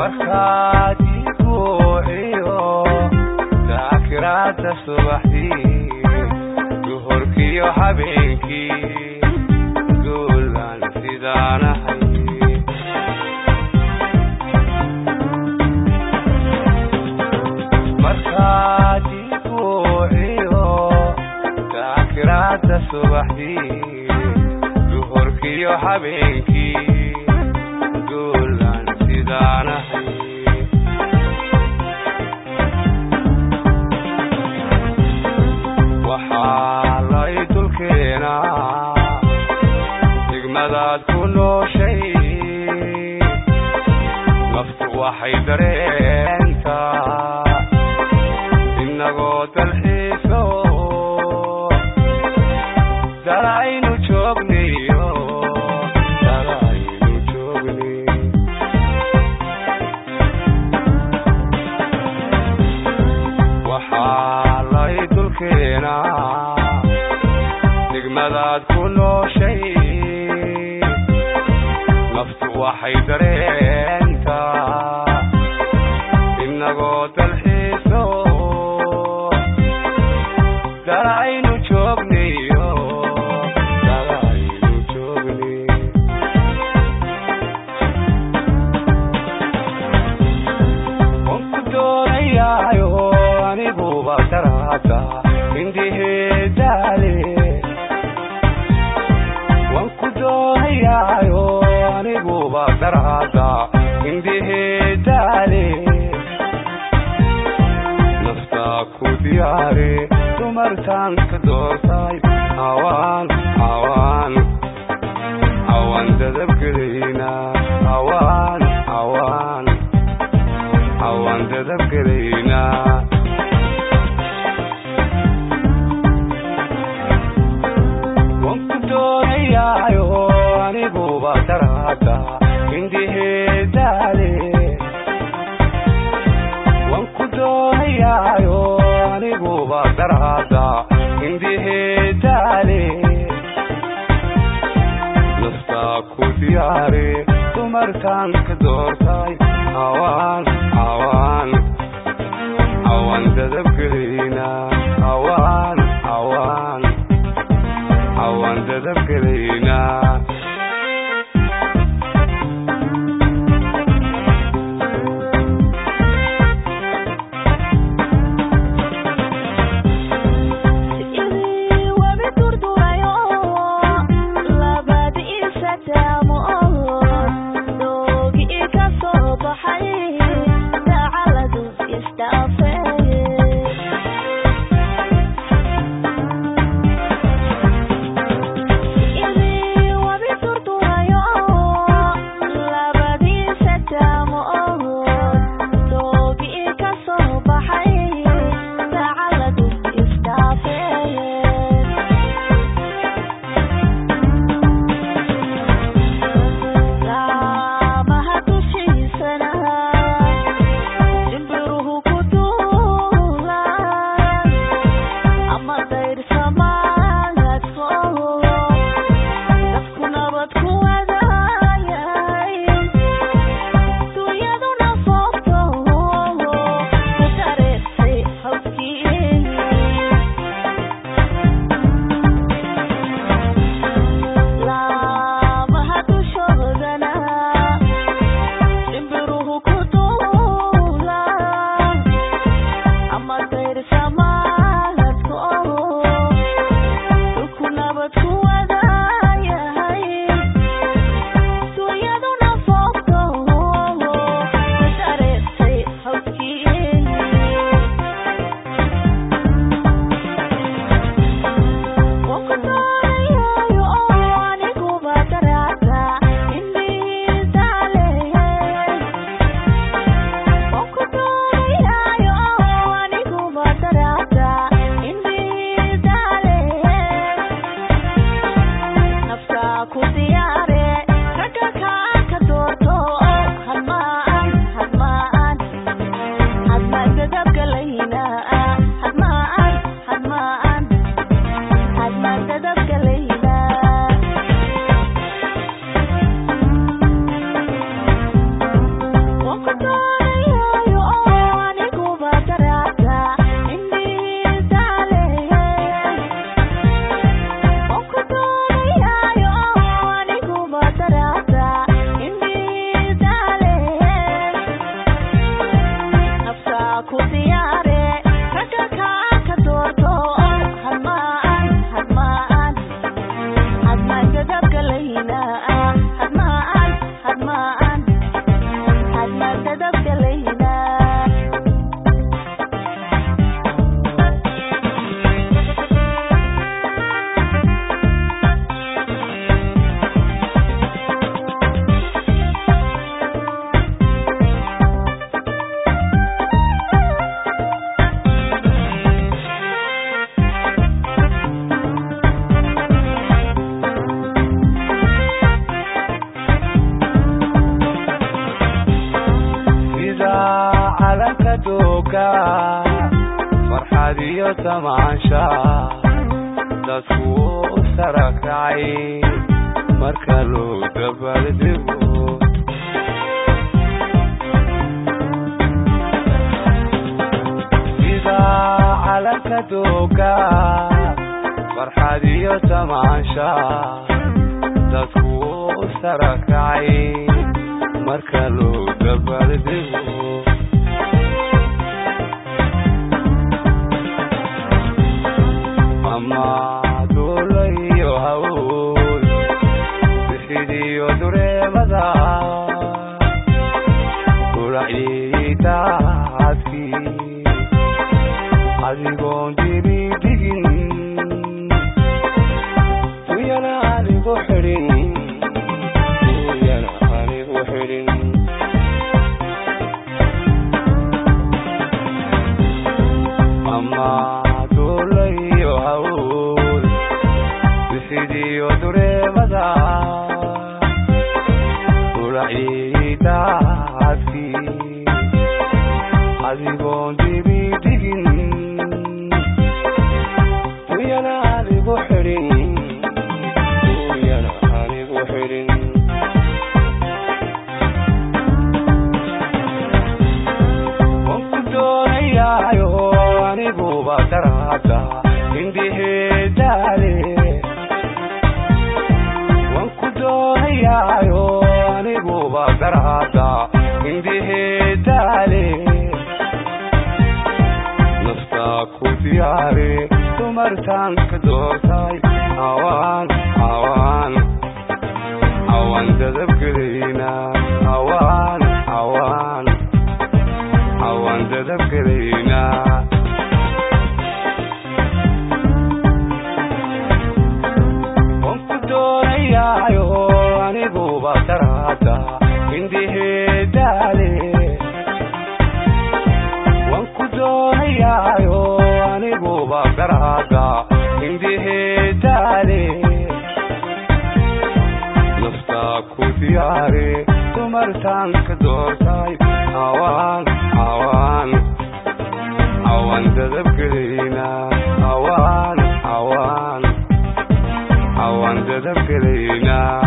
markaad iguuciyo daakiraada subaxdii duhurkiyo habeenkii duulaan sidaanahay markaad iguuciyo daakiraada subaxdii duhurkiyo habeenkii duulaan sidaanahay waxaa lay dulkeenaa degmadaad ku nooshay naftu waxay dareentaa inagoo dalxiiso dalaynu joogniyo waxaa lay dulkeenaa degmadaad ku nooshay naftu waxay dareentaa inagoo dalxiiso dalaynu joogniyo wanku doonayaayo aniguba daraada indhiheedaale wanku doonayaayo aniguba daraada indhiheedaale naftaa ku diyaare dumartaan ka doortay awaan dadabgelaynaa awaan dadabgelaynaa wanku doonayaayo aniguba daraada indhiheedaale wanku doonayaayo aniguba daraada indhiheedaale naftaa ku diyaare dumartaan ka doortay awaan dadabgelaynaa awaan dadabgelaynaa دوكا فرحادي وتماشى دسكو سركعي مركلو دبل دبو إذا على دوكا فرحادي وتماشى دسكو سركعي مركلو دبل دبو ماما دولي وهول بحيدي ودري مدى ورعي تعاتكي عزيقون ديبي ديجين ويانا عني بحرين ويانا عني بحرين ماما دولي وهول بحيدي ودري مدى ورعي تعاتكي عزيقون ديبي ديجين ويانا عني بحرين ويانا عني بحرين وانكدوني يايو عني بوبا تراتا عندي هدالي وانكدوني يايو عني بوبا تراتا عندي هدالي نفتاكو دياري تمرتان كدورتاي عوان عوان عوان دذب كرينا عوان عوان عوان دذب كرينا وانكدوني يايو عني بوبا تراتا عندي هدالي وانكدوني يايو عني بوبا تراتا عندي هدالي نفتاكو دياري تمرتان كدورتاي عوان عوان عوان دذب كرينا عوان عوان عوان دذب كرينا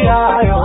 dayaayo